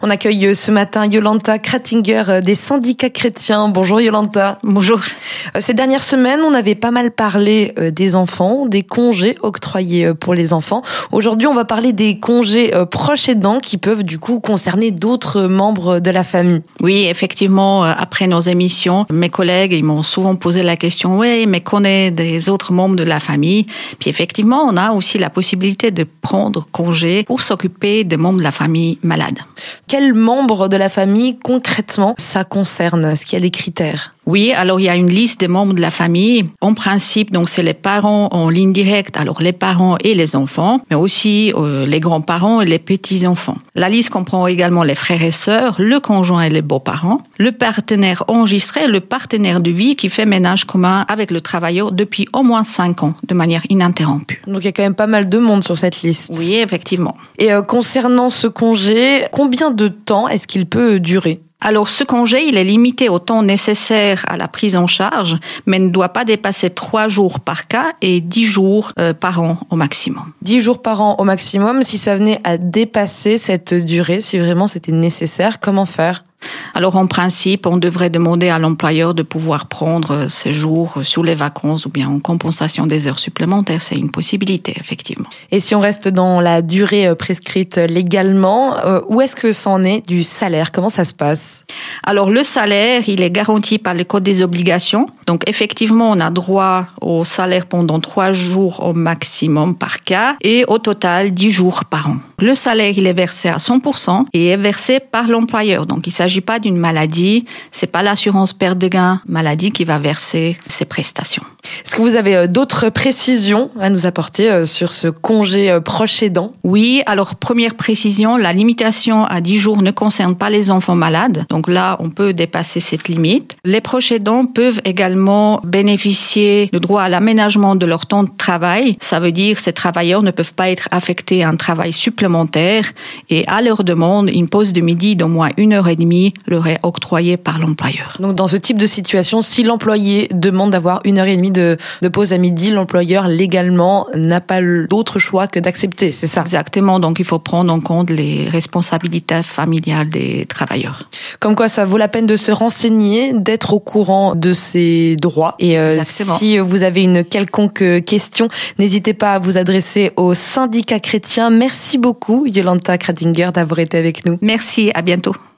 On accueille ce matin Jolanta Kratinger des syndicats chrétiens. Bonjour Jolanta. Bonjour. Ces dernières semaines, on avait pas mal parlé des enfants, des congés octroyés pour les enfants. Aujourd'hui, on va parler des congés proches aidants qui peuvent du coup concerner d'autres membres de la famille. Oui, effectivement, après nos émissions, mes collègues ils m'ont souvent posé la question, oui, mais qu'on est des autres membres de la famille. Puis effectivement, on a aussi la possibilité de prendre congé pour s'occuper des membres de la famille malades. Quels membres de la famille, concrètement, ça concerne? Est-ce qu'il y a des critères? Oui, alors il y a une liste des membres de la famille. En principe, donc c'est les parents en ligne directe, alors les parents et les enfants, mais aussi les grands-parents et les petits-enfants. La liste comprend également les frères et sœurs, le conjoint et les beaux-parents, le partenaire enregistré, le partenaire de vie qui fait ménage commun avec le travailleur depuis au moins 5 ans, de manière ininterrompue. Donc il y a quand même pas mal de monde sur cette liste. Oui, effectivement. Et concernant ce congé, combien de temps est-ce qu'il peut durer ? Alors, ce congé, il est limité au temps nécessaire à la prise en charge, mais ne doit pas dépasser 3 jours par cas et 10 jours par an au maximum. 10 jours par an au maximum. Si ça venait à dépasser cette durée, si vraiment c'était nécessaire, comment faire ? Alors, en principe, on devrait demander à l'employeur de pouvoir prendre ces jours sur les vacances ou bien en compensation des heures supplémentaires. C'est une possibilité, effectivement. Et si on reste dans la durée prescrite légalement, où est-ce que c'en est du salaire ? Comment ça se passe ? Alors, le salaire, il est garanti par le Code des obligations. Donc, effectivement, on a droit au salaire pendant 3 jours au maximum par cas et au total 10 jours par an. Le salaire, il est versé à 100% et est versé par l'employeur. Donc, il s'agit pas d'une maladie, c'est pas l'assurance perte de gain maladie qui va verser ces prestations. Est-ce que vous avez d'autres précisions à nous apporter sur ce congé proche aidant ? Oui, alors première précision, la limitation à 10 jours ne concerne pas les enfants malades. Donc là, on peut dépasser cette limite. Les proches aidants peuvent également bénéficier du droit à l'aménagement de leur temps de travail. Ça veut dire que ces travailleurs ne peuvent pas être affectés à un travail supplémentaire et à leur demande, une pause de midi d'au moins 1h30 leur est octroyée par l'employeur. Donc dans ce type de situation, si l'employé demande d'avoir 1h30 de pause à midi, l'employeur légalement n'a pas d'autre choix que d'accepter, c'est ça ? Exactement, donc il faut prendre en compte les responsabilités familiales des travailleurs. Comme quoi ça vaut la peine de se renseigner, d'être au courant de ses droits. Et si vous avez une quelconque question, n'hésitez pas à vous adresser au syndicat chrétien. Merci beaucoup Jolanta Kratinger d'avoir été avec nous. Merci, à bientôt.